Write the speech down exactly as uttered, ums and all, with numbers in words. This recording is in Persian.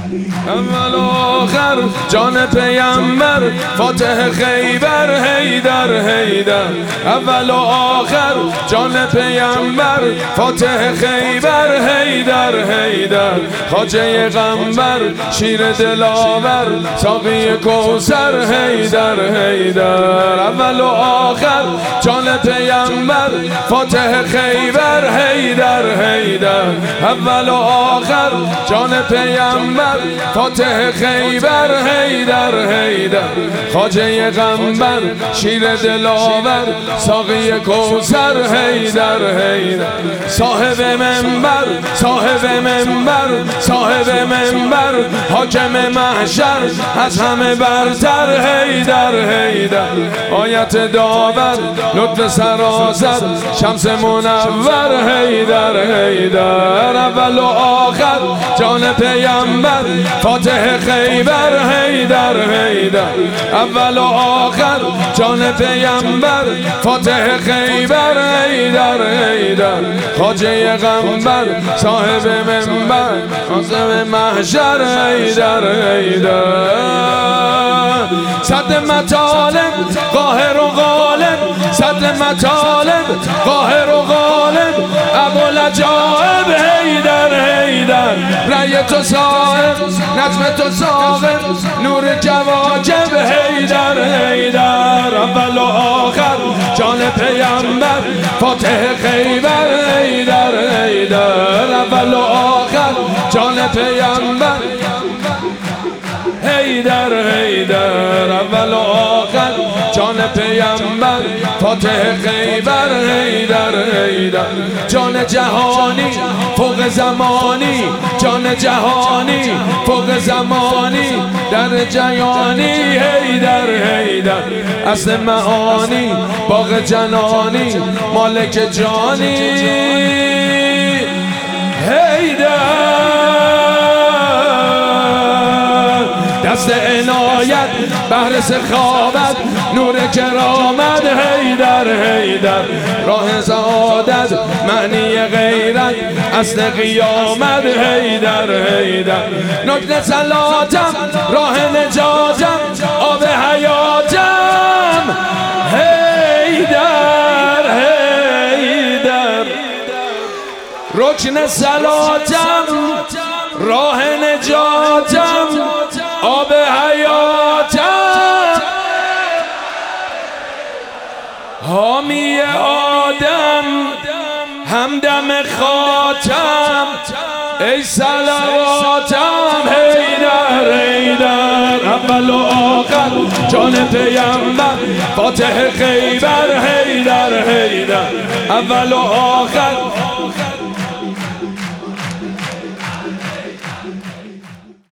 اول و آخر جان پیامبر فاتح خیبر حیدر حیدر اول و آخر جان پیامبر فاتح خیبر حیدر حیدر خواجه غنبر شیر دلاور ساقی کوثر حیدر حیدر اول و آخر جان پیامبر فاتح خیبر حیدر حیدر اول و آخر جان پیامبر فاتح خیبر حیدر حیدر خواجه غنبر شیر دلاور ساقی کوثر حیدر حیدر صاحب منبر صاحب منبر صاحب منبر حاکم محشر از همه برتر حیدر حیدر آیت داور لطف سراسر شمس منور حیدر حیدر اول و آخر جان پیامبر فاتح خیبر حیدر حیدر اول و آخر جان پیامبر فاتح خیبر حیدر حیدر خواجه غنبر صاحب منبر صاحب محشر حیدر حیدر صد مطالب قاهر و غالب صد مطالب قاهر و غالب ابوالعجائب حیدر حیدر رأی تو صاحب نظم تو صاحب نور کواکب حیدر حیدر اول و آخر جان پیامبر فاتح خیبر حیدر حیدر اول و آخر جان پیامبر حیدر حیدر اول و آخر جان پیامبر فاتح خیبر حیدر حیدر جان جهانی فوق زمانی جان جهانی فوق زمانی در جیانی حیدر حیدر اصل معانی باغ جنانی مالک جانی حیدر دست عنایت بحر سخاوت نور کرامت حیدر حیدر راه سعادت معنی غیرت اصل قیامت حیدر حیدر نکل صلاتم راه نجاتم آب حیاتم حیدر حیدر رکن صلاتم راه نجاتم آب حیاتم حامی آدم همدم خاتم ای صلواتم حیدر حیدر اول و آخر جان پیامبر فاتح خیبر حیدر حیدر اول و آخر